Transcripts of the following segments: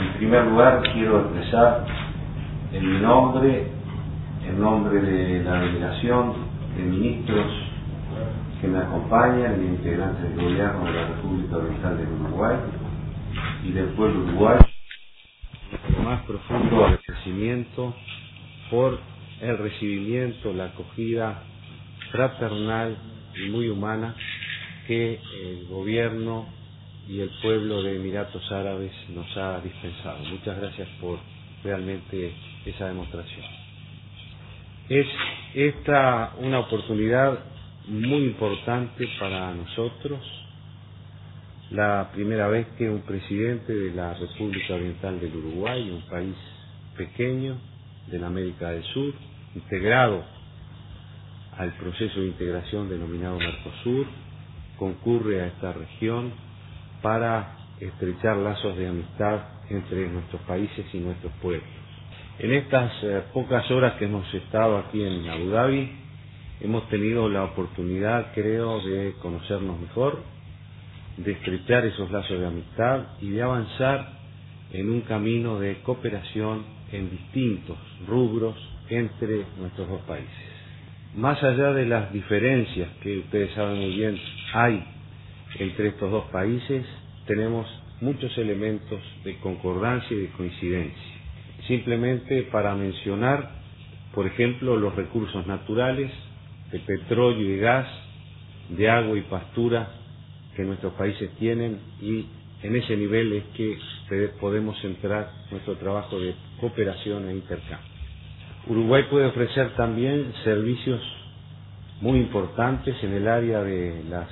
En primer lugar, quiero expresar en mi nombre, en nombre de la delegación de ministros que me acompañan, y integrantes del gobierno de la República Oriental del Uruguay y del pueblo uruguayo, nuestro más profundo agradecimiento por el recibimiento, la acogida fraternal y muy humana que el gobierno y el pueblo de Emiratos Árabes nos ha dispensado. Muchas gracias por realmente esa demostración. Es esta una oportunidad muy importante para nosotros, la primera vez que un presidente de la República Oriental del Uruguay, un país pequeño de la América del Sur, integrado al proceso de integración denominado Mercosur, concurre a esta región para estrechar lazos de amistad entre nuestros países y nuestros pueblos. En estas pocas horas que hemos estado aquí en Abu Dhabi, hemos tenido la oportunidad, creo, de conocernos mejor, de estrechar esos lazos de amistad y de avanzar en un camino de cooperación en distintos rubros entre nuestros dos países. Más allá de las diferencias que ustedes saben muy bien hay entre estos dos países, tenemos muchos elementos de concordancia y de coincidencia. Simplemente para mencionar, por ejemplo, los recursos naturales de petróleo y gas, de agua y pastura que nuestros países tienen, y en ese nivel es que podemos centrar nuestro trabajo de cooperación e intercambio. Uruguay puede ofrecer también servicios muy importantes en el área de las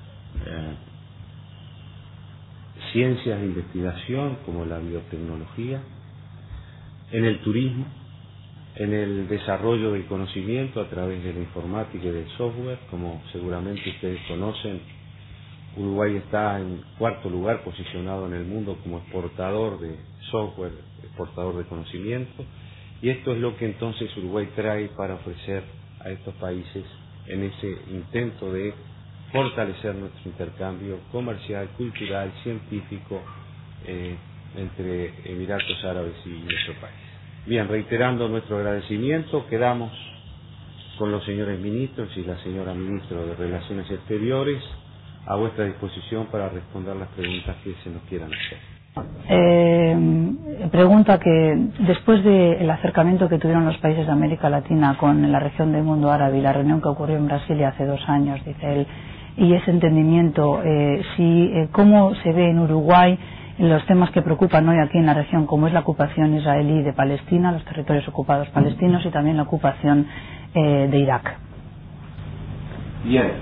ciencias de investigación, como la biotecnología, en el turismo, en el desarrollo del conocimiento a través de la informática y del software. Como seguramente ustedes conocen, Uruguay está en cuarto lugar posicionado en el mundo como exportador de software, exportador de conocimiento, y esto es lo que entonces Uruguay trae para ofrecer a estos países en ese intento de fortalecer nuestro intercambio comercial, cultural, científico entre Emiratos Árabes y nuestro país. Bien, reiterando nuestro agradecimiento, quedamos con los señores ministros y la señora ministra de Relaciones Exteriores a vuestra disposición para responder las preguntas que se nos quieran hacer. Pregunta que después del acercamiento que tuvieron los países de América Latina con la región del mundo árabe y la reunión que ocurrió en Brasilia hace 2 años, dice él, y ese entendimiento, ¿cómo se ve en Uruguay en los temas que preocupan hoy aquí en la región, como es la ocupación israelí de Palestina, los territorios ocupados palestinos, y también la ocupación de Irak? Bien.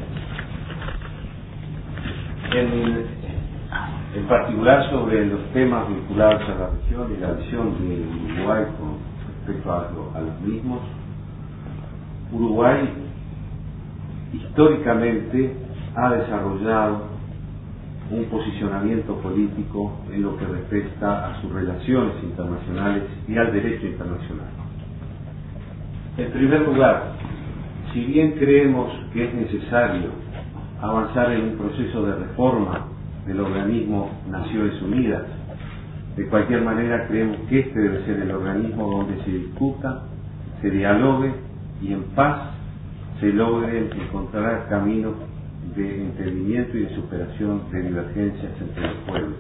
En particular sobre los temas vinculados a la región y la visión de Uruguay con respecto a los mismos, Uruguay históricamente ha desarrollado un posicionamiento político en lo que respecta a sus relaciones internacionales y al derecho internacional. En primer lugar, si bien creemos que es necesario avanzar en un proceso de reforma del organismo Naciones Unidas, de cualquier manera creemos que este debe ser el organismo donde se discuta, se dialogue y en paz se logren encontrar caminos de entendimiento y de superación de divergencias entre los pueblos.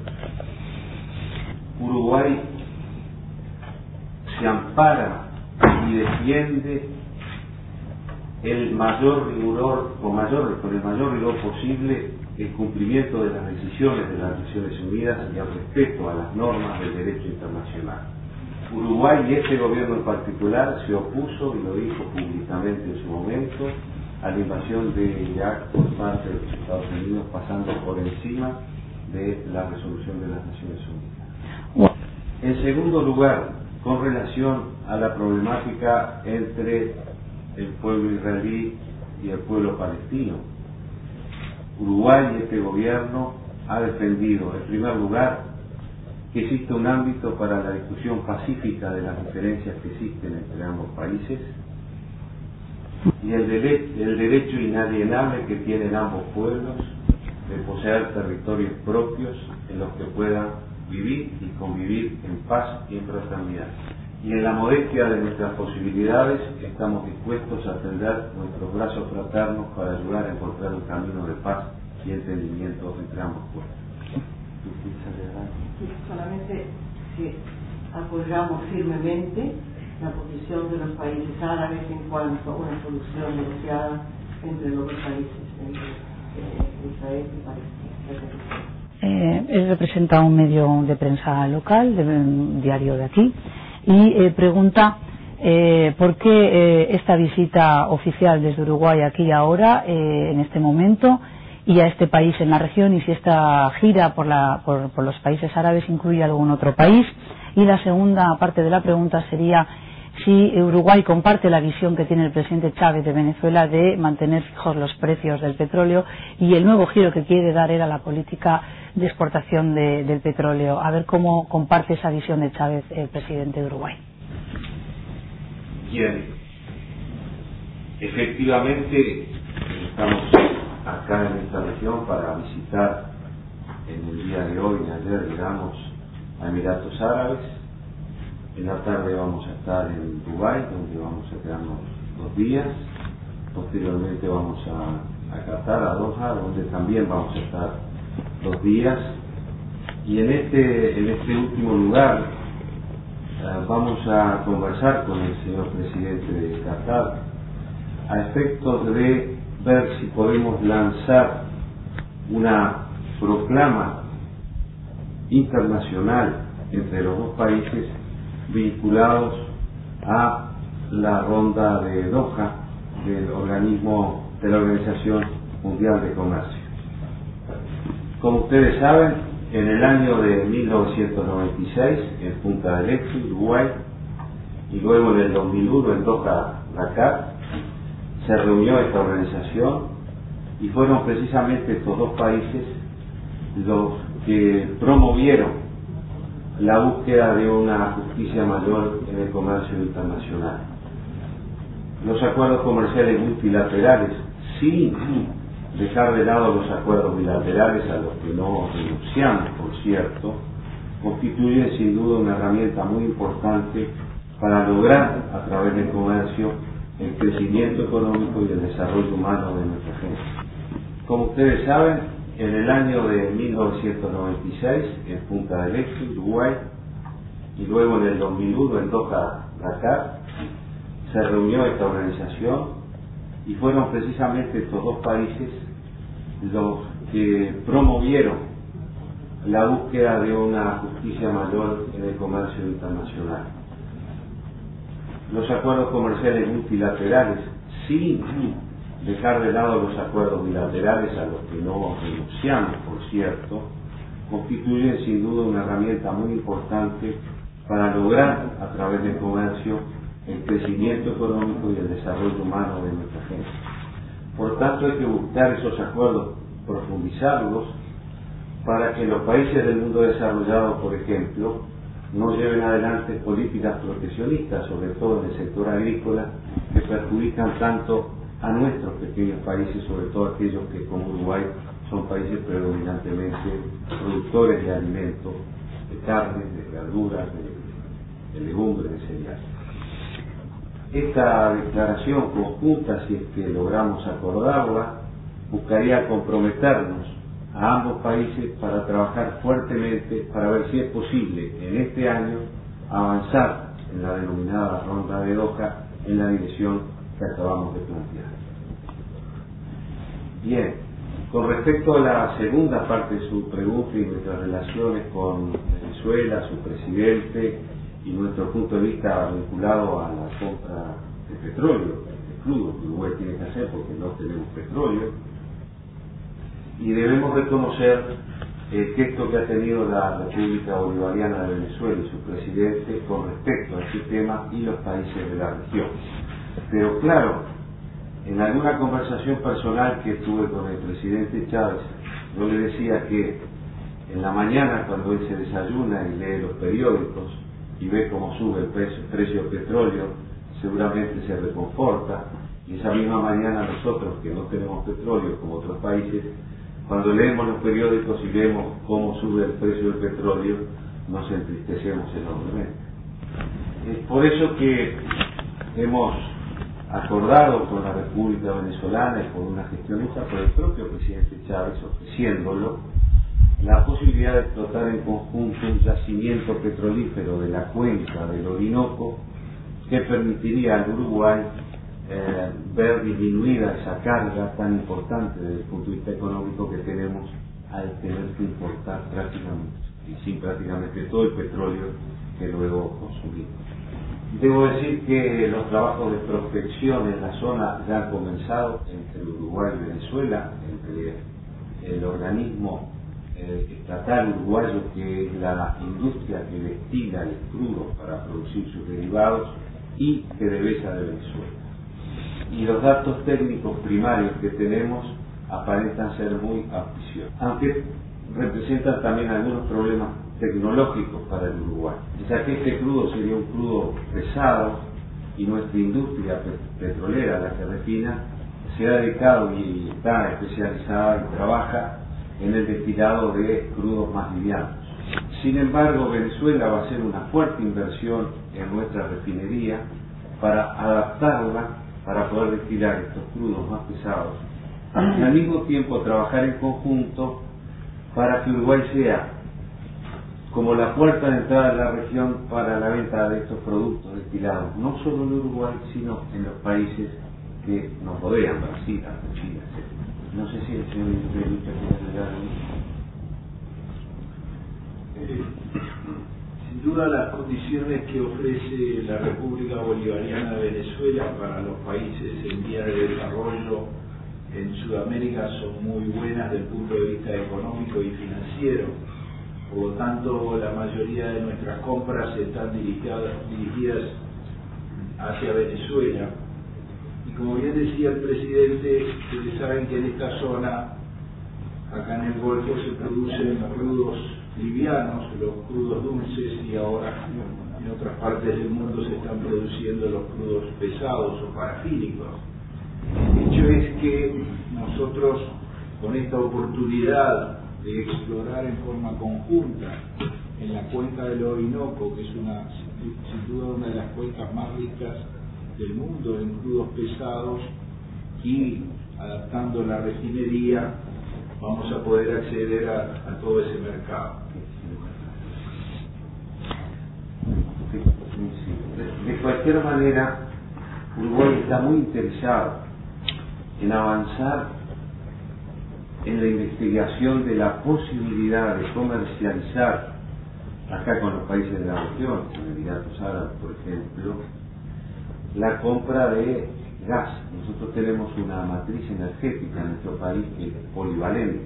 Uruguay se ampara y defiende con el mayor rigor posible el cumplimiento de las decisiones de las Naciones Unidas y el respeto a las normas del derecho internacional. Uruguay y este gobierno en particular se opuso, y lo dijo públicamente en su momento, a la invasión de Irak por parte de los Estados Unidos, pasando por encima de la resolución de las Naciones Unidas. En segundo lugar, con relación a la problemática entre el pueblo israelí y el pueblo palestino, Uruguay y este gobierno ha defendido, en primer lugar, que existe un ámbito para la discusión pacífica de las diferencias que existen entre ambos países y el derecho inalienable que tienen ambos pueblos de poseer territorios propios en los que puedan vivir y convivir en paz y en fraternidad. Y en la modestia de nuestras posibilidades estamos dispuestos a tender nuestros brazos fraternos para ayudar a encontrar un camino de paz y entendimiento entre ambos pueblos. Solamente que apoyamos firmemente la posición de los países árabes en cuanto a una solución negociada entre los dos países, entre Israel y Palestina. Él representa un medio de prensa local, un diario de aquí, y pregunta por qué esta visita oficial desde Uruguay aquí ahora, en este momento, y a este país en la región, y si esta gira por los países árabes incluye algún otro país. Y la segunda parte de la pregunta sería si Uruguay comparte la visión que tiene el presidente Chávez de Venezuela de mantener fijos los precios del petróleo y el nuevo giro que quiere dar era la política de exportación del petróleo. A ver cómo comparte esa visión de Chávez el presidente de Uruguay. Bien, efectivamente estamos acá en esta región para visitar en el día de hoy y ayer llegamos a Emiratos Árabes. En la tarde vamos a estar en Dubái, donde vamos a quedarnos 2 días. Posteriormente vamos a Qatar, a Doha, donde también vamos a estar 2 días. Y en este último lugar vamos a conversar con el señor presidente de Qatar a efectos de ver si podemos lanzar una proclama internacional entre los dos países vinculados a la ronda de Doha del organismo de la Organización Mundial de Comercio. Como ustedes saben, en el año de 1996 en Punta del Este, Uruguay, y luego en el 2001 en Doha, Dakar, se reunió esta organización y fueron precisamente estos dos países los que promovieron la búsqueda de una justicia mayor en el comercio internacional. Los acuerdos comerciales multilaterales, sin dejar de lado los acuerdos bilaterales a los que no renunciamos, por cierto, constituyen sin duda una herramienta muy importante para lograr a través del comercio el crecimiento económico y el desarrollo humano de nuestra gente. Como ustedes saben, en el año de 1996 en Punta del Este, Uruguay, y luego en el 2001 en Doha, Dakar, se reunió esta organización y fueron precisamente estos dos países los que promovieron la búsqueda de una justicia mayor en el comercio internacional. Los acuerdos comerciales multilaterales, sin dejar de lado los acuerdos bilaterales a los que no renunciamos, por cierto, constituyen sin duda una herramienta muy importante para lograr a través del comercio el crecimiento económico y el desarrollo humano de nuestra gente. Por tanto, hay que buscar esos acuerdos, profundizarlos, para que los países del mundo desarrollado, por ejemplo, no lleven adelante políticas proteccionistas, sobre todo en el sector agrícola, que perjudican tanto a nuestros pequeños países, sobre todo aquellos que, como Uruguay, son países predominantemente productores de alimentos, de carnes, de verduras, de legumbres, de cereales. Esta declaración conjunta, si es que logramos acordarla, buscaría comprometernos a ambos países para trabajar fuertemente para ver si es posible en este año avanzar en la denominada ronda de Doha en la dirección que acabamos de plantear. Bien, con respecto a la segunda parte de su pregunta y nuestras relaciones con Venezuela, su presidente y nuestro punto de vista vinculado a la compra de petróleo, de crudo que Uruguay tiene que hacer porque no tenemos petróleo, y debemos reconocer el gesto que ha tenido la República Bolivariana de Venezuela y su presidente con respecto a este tema y los países de la región. Pero claro, en alguna conversación personal que tuve con el presidente Chávez, yo le decía que en la mañana, cuando él se desayuna y lee los periódicos y ve cómo sube el precio del petróleo, seguramente se reconforta, y esa misma mañana nosotros, que no tenemos petróleo como otros países, cuando leemos los periódicos y vemos cómo sube el precio del petróleo, nos entristecemos enormemente. Es por eso que hemos acordado con la República Venezolana y por una gestión hecha por el propio presidente Chávez, ofreciéndolo la posibilidad de explotar en conjunto un yacimiento petrolífero de la cuenca del Orinoco que permitiría al Uruguay ver disminuida esa carga tan importante desde el punto de vista económico que tenemos al tener que importar prácticamente todo el petróleo que luego consumimos. Debo decir que los trabajos de prospección en la zona ya han comenzado entre Uruguay y Venezuela, entre el organismo estatal uruguayo, que es la industria que destila el crudo para producir sus derivados, y PDVSA de Venezuela. Y los datos técnicos primarios que tenemos aparentan ser muy auspiciosos, aunque representan también algunos problemas tecnológicos para el Uruguay, ya que este crudo sería un crudo pesado y nuestra industria petrolera, la que refina, se ha dedicado y está especializada y trabaja en el destilado de crudos más livianos. Sin embargo, Venezuela va a hacer una fuerte inversión en nuestra refinería para adaptarla para poder destilar estos crudos más pesados y al mismo tiempo trabajar en conjunto para que Uruguay sea como la puerta de entrada de la región para la venta de estos productos destilados, no solo en Uruguay, sino en los países que nos rodean, Brasil, Argentina, etc. No sé si el señor ministro de Lucha quiere agregar algo. Sin duda las condiciones que ofrece la República Bolivariana de Venezuela para los países en vía de desarrollo en Sudamérica son muy buenas desde el punto de vista económico y financiero. Por lo tanto, la mayoría de nuestras compras están dirigidas hacia Venezuela. Y como bien decía el presidente, ustedes saben que en esta zona, acá en el Golfo, se producen crudos livianos, los crudos dulces, y ahora en otras partes del mundo se están produciendo los crudos pesados o parafínicos. El hecho es que nosotros, con esta oportunidad de explorar en forma conjunta en la cuenca del Orinoco, que es sin duda una de las cuencas más ricas del mundo en crudos pesados, y adaptando la refinería, vamos a poder acceder a todo ese mercado. De cualquier manera, Uruguay está muy interesado en avanzar en la investigación de la posibilidad de comercializar acá con los países de la región, en Emiratos Árabes, por ejemplo, la compra de gas. Nosotros tenemos una matriz energética en nuestro país que es polivalente,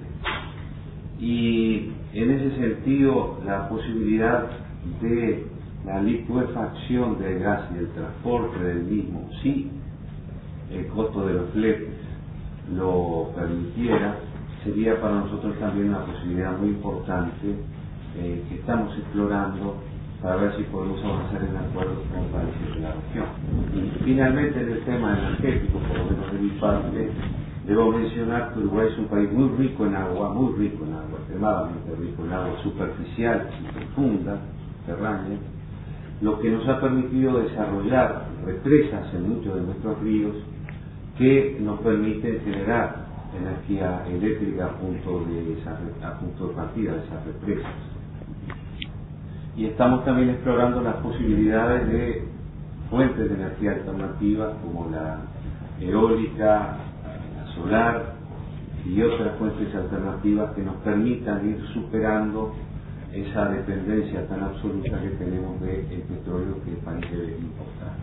y en ese sentido la posibilidad de la licuefacción del gas y el transporte del mismo, si el costo de los fletes lo permitiera, sería para nosotros también una posibilidad muy importante que estamos explorando para ver si podemos avanzar en acuerdos con países de la región. Y finalmente, en el tema energético, por lo menos de mi parte, debo mencionar que Uruguay es un país muy rico en agua, extremadamente rico en agua superficial y profunda, subterránea, lo que nos ha permitido desarrollar represas en muchos de nuestros ríos que nos permiten generar energía eléctrica a punto de partida de esas represas. Y estamos también explorando las posibilidades de fuentes de energía alternativas como la eólica, la solar y otras fuentes alternativas que nos permitan ir superando esa dependencia tan absoluta que tenemos del petróleo que el país debe importar.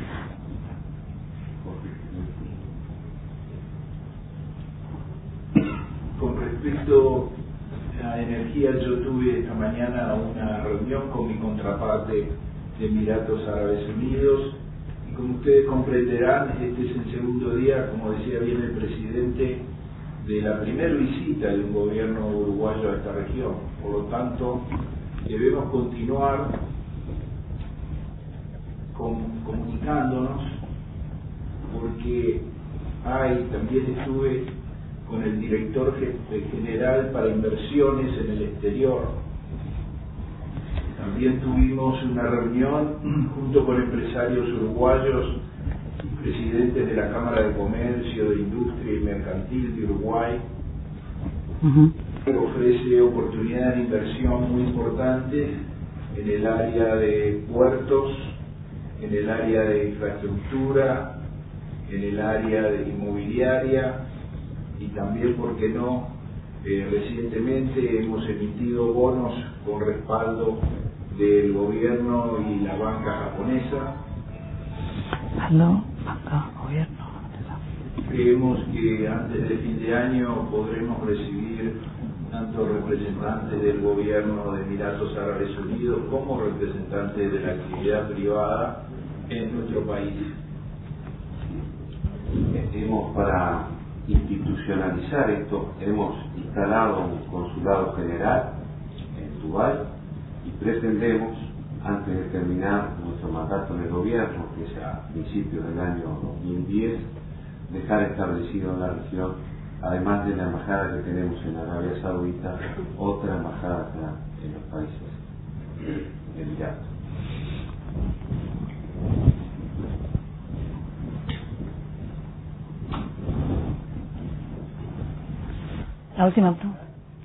Con respecto a energía, yo tuve esta mañana una reunión con mi contraparte de Emiratos Árabes Unidos, y como ustedes comprenderán, este es el segundo día, como decía bien el presidente, de la primera visita de un gobierno uruguayo a esta región. Por lo tanto, debemos continuar comunicándonos, porque también estuve con el director general para inversiones en el exterior. También tuvimos una reunión junto con empresarios uruguayos y presidentes de la Cámara de Comercio, de Industria y Mercantil de Uruguay, que ofrece oportunidades de inversión muy importantes en el área de puertos, en el área de infraestructura, en el área de inmobiliaria y también, ¿por qué no?, recientemente hemos emitido bonos con respaldo del gobierno y la banca japonesa. Banca, gobierno. Creemos que antes de fin de año podremos recibir tanto representantes del gobierno de Emiratos Árabes Unidos como representantes de la actividad privada en nuestro país. Para institucionalizar esto, hemos instalado un consulado general en Dubái y pretendemos, antes de terminar nuestro mandato en el gobierno, que es a principios del año 2010, dejar establecido en la región, además de la embajada que tenemos en Arabia Saudita, otra embajada acá en los países Emiratos. La última pregunta.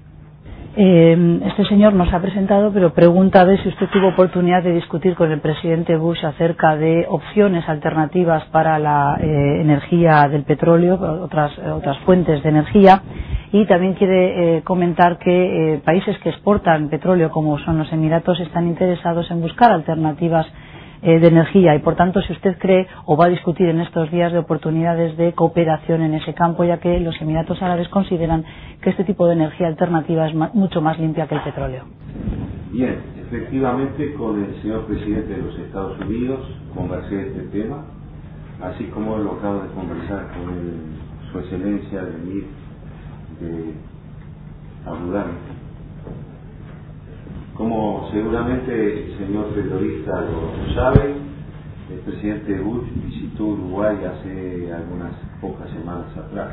Este señor nos ha presentado, pero pregunta a ver si usted tuvo oportunidad de discutir con el presidente Bush acerca de opciones alternativas para la energía del petróleo, otras fuentes de energía, y también quiere comentar que países que exportan petróleo, como son los Emiratos, están interesados en buscar alternativas de energía y, por tanto, si usted cree o va a discutir en estos días de oportunidades de cooperación en ese campo, ya que los Emiratos Árabes consideran que este tipo de energía alternativa es mucho más limpia que el petróleo. Bien, efectivamente con el señor presidente de los Estados Unidos conversé este tema, así como lo acabo de conversar con su excelencia el emir de Abu Dhabi. Como seguramente el señor periodista lo sabe, el presidente Bush visitó Uruguay hace algunas pocas semanas atrás.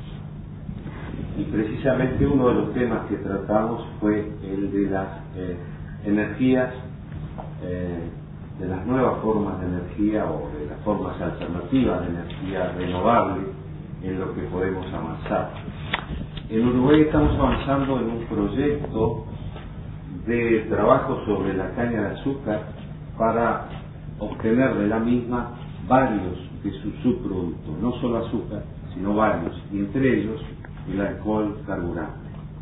Y precisamente uno de los temas que tratamos fue el de las energías, de las nuevas formas de energía o de las formas alternativas de energía renovable en lo que podemos avanzar. En Uruguay estamos avanzando en un proyecto de trabajo sobre la caña de azúcar para obtener de la misma varios de sus subproductos, no solo azúcar, sino varios, y entre ellos el alcohol carburante.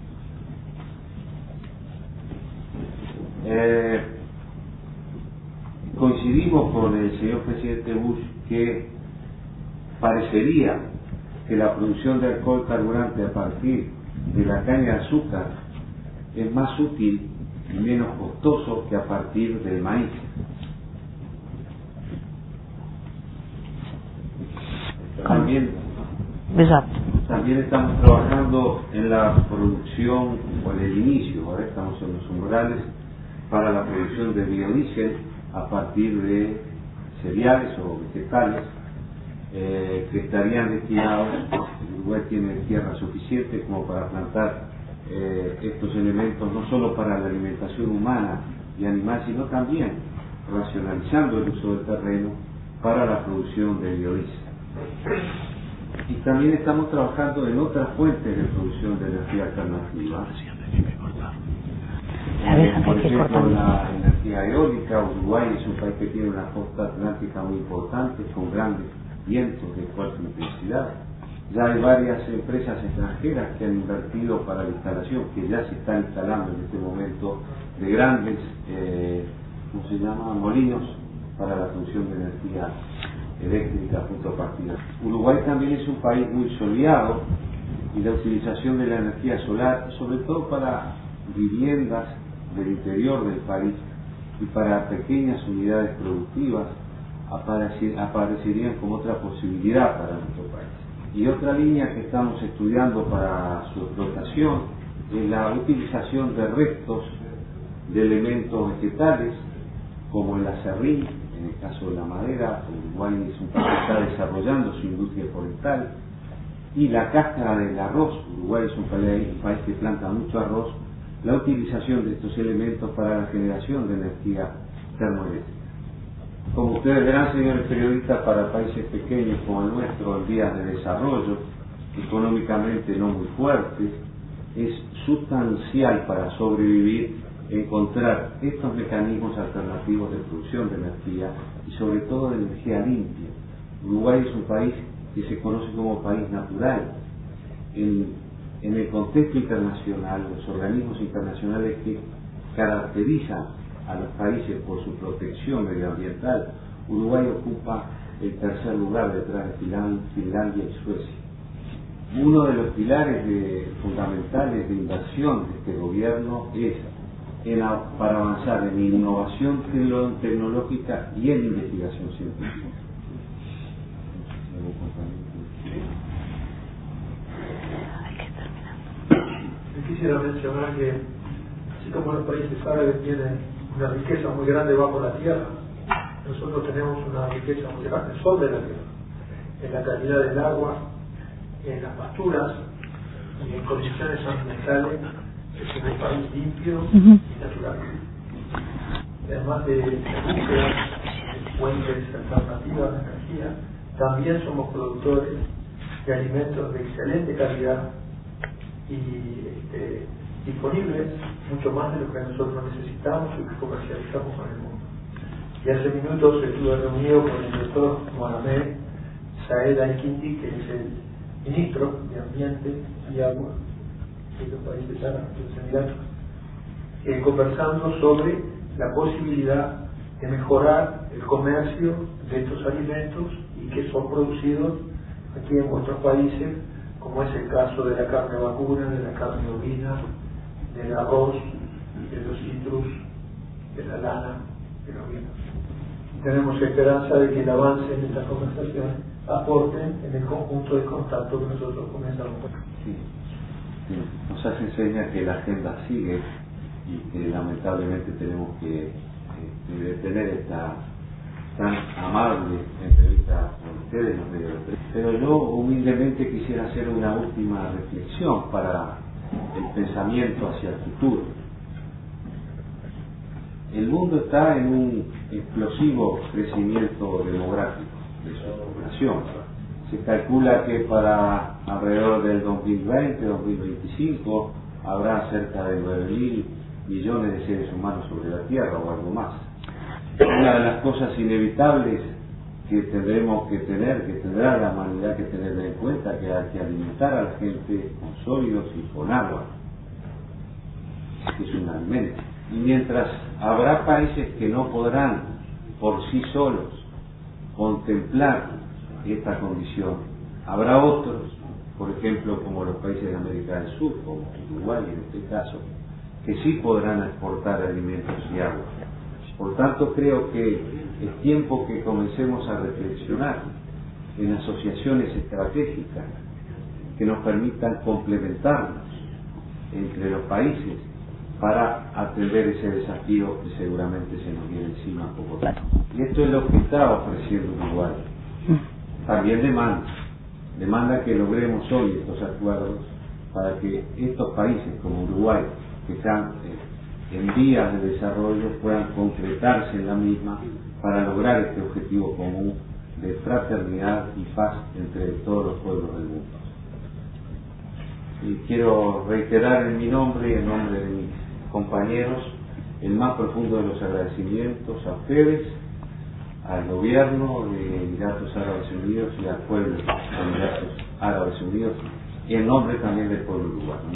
Coincidimos con el señor presidente Bush que parecería que la producción de alcohol carburante a partir de la caña de azúcar es más útil y menos costoso que a partir del maíz. También estamos trabajando en la producción, o en el inicio, ahora estamos en los umbrales, para la producción de biodiesel a partir de cereales o vegetales que estarían destinados. Uruguay tiene tierra suficiente como para plantar estos elementos no solo para la alimentación humana y animal, sino también racionalizando el uso del terreno para la producción de biodiesel. Y también estamos trabajando en otras fuentes de producción de energía alternativa, por ejemplo la energía eólica. Uruguay es un país que tiene una costa atlántica muy importante con grandes vientos de fuerte intensidad. Ya hay varias empresas extranjeras que han invertido para la instalación, que ya se están instalando en este momento, de grandes molinos para la producción de energía eléctrica junto a partidas. Uruguay también es un país muy soleado y la utilización de la energía solar, sobre todo para viviendas del interior del país y para pequeñas unidades productivas, aparecerían como otra posibilidad para nuestro país. Y otra línea que estamos estudiando para su explotación es la utilización de restos de elementos vegetales, como el acerrín, en el caso de la madera. Uruguay es un país que está desarrollando su industria forestal y la cáscara del arroz. Uruguay es un país que planta mucho arroz, la utilización de estos elementos para la generación de energía termoeléctrica. Como ustedes verán, señores periodistas, para países pequeños como el nuestro, en vías de desarrollo, económicamente no muy fuertes, es sustancial para sobrevivir encontrar estos mecanismos alternativos de producción de energía y sobre todo de energía limpia. Uruguay es un país que se conoce como país natural. En el contexto internacional, los organismos internacionales que caracterizan a los países por su protección medioambiental, Uruguay ocupa el tercer lugar detrás de Finlandia y Suecia. Uno de los pilares fundamentales de inversión de este gobierno es para avanzar en innovación tecnológica y en investigación científica. Quisiera mencionar que, así como los países árabes tienen una riqueza muy grande bajo la tierra, nosotros tenemos una riqueza muy grande sobre la tierra, en la calidad del agua, en las pasturas y en condiciones ambientales. Es un país limpio y natural. Además de búsqueda de fuentes alternativas de energía, también somos productores de alimentos de excelente calidad y disponibles, mucho más de lo que nosotros necesitamos y que comercializamos con el mundo. Y hace minutos estuve reunido con el doctor Mohamed Saed Al-Kindi, que es el ministro de Ambiente y Agua de los países árabes, de los Emiratos, conversando sobre la posibilidad de mejorar el comercio de estos alimentos y que son producidos aquí en vuestros países, como es el caso de la carne vacuna, de la carne ovina, del arroz, de los citrus, de la lana, de los vinos. Y tenemos esperanza de que el avance en estas conversaciones aporten en el conjunto de contacto que nosotros comenzamos. Sí. Nos hace señas que la agenda sigue y que lamentablemente tenemos que detener esta tan amable entrevista con ustedes, los medios de prensa. Pero yo humildemente quisiera hacer una última reflexión para el pensamiento hacia el futuro. El mundo está en un explosivo crecimiento demográfico de su población. Se calcula que para alrededor del 2020-2025 habrá cerca de 9.000 millones de seres humanos sobre la Tierra o algo más. Una de las cosas inevitables que tendremos que tener, que tendrá la humanidad que tener en cuenta, que hay que alimentar a la gente con sólidos y con agua, que es un alimento. Y mientras habrá países que no podrán por sí solos contemplar esta condición, habrá otros, por ejemplo como los países de América del Sur, como Uruguay en este caso, que sí podrán exportar alimentos y agua. Por tanto, creo que es tiempo que comencemos a reflexionar en asociaciones estratégicas que nos permitan complementarnos entre los países para atender ese desafío que seguramente se nos viene encima a poco tiempo. Y esto es lo que está ofreciendo Uruguay. También demanda que logremos hoy estos acuerdos para que estos países como Uruguay, que están en vías de desarrollo, puedan concretarse en la misma para lograr este objetivo común de fraternidad y paz entre todos los pueblos del mundo. Y quiero reiterar en mi nombre y en nombre de mis compañeros el más profundo de los agradecimientos a ustedes, al gobierno de Emiratos Árabes Unidos y al pueblo de Emiratos Árabes Unidos, y en nombre también del pueblo uruguayo.